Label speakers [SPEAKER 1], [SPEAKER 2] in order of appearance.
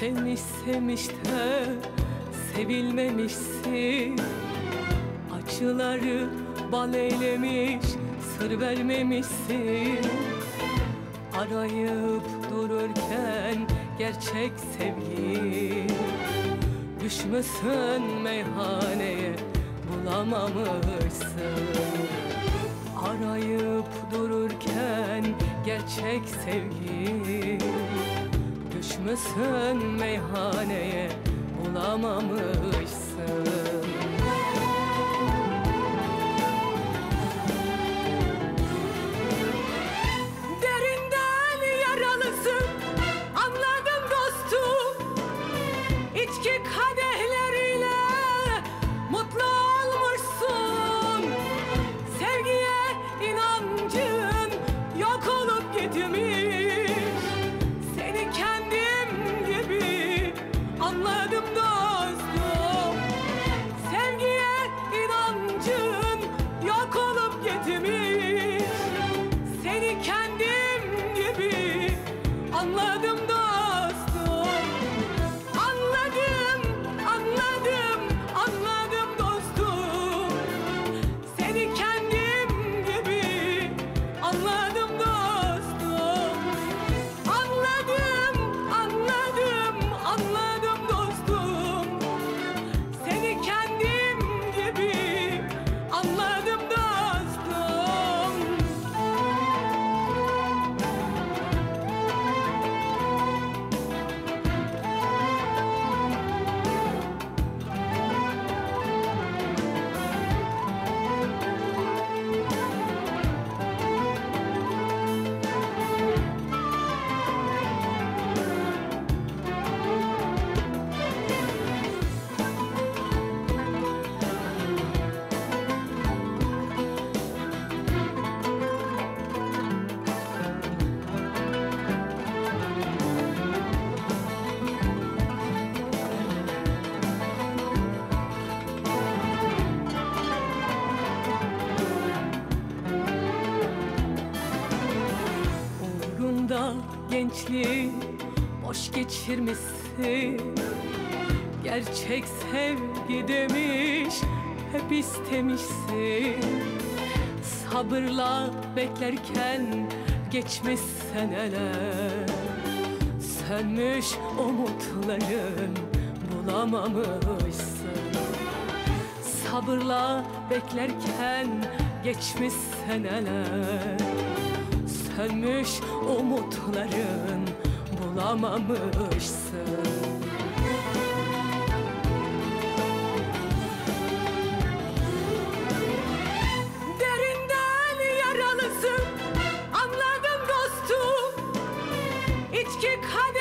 [SPEAKER 1] Sevmiş sevmiş de sevilmemişsin. Acıları bal eylemiş, sır vermemişsin. Arayıp dururken gerçek sevgi, düşmüşsün meyhaneye bulamamışsın. Arayıp dururken gerçek sevgi, düşmüşsün meyhaneye bulamamışsın. Derinden yaralısın, anladım dostum. İçki kadehleriyle mutlu olmuşsun. Sevgiye inancın yok olup gitmiş. Seni kendim gibi anladım dostum. Sevgiye inancın yok olup gitmiş. Seni kendim gibi anladım dostum. Anladım, anladım, anladım dostum. Seni kendim gibi anladım dostum. Anladım, anladım, anladım dostum. Seni kendim gibi anladım dostum. Uğrunda gençliği boş geçirmişsin. Gerçek sevgi demiş hep istemişsin. Sabırla beklerken geçmiş seneler. Sönmüş umutların bulamamışsın. Sabırla beklerken geçmiş seneler. Sönmüş umutların bulamamışsın. Derinden yaralısın, anladım dostum. İçki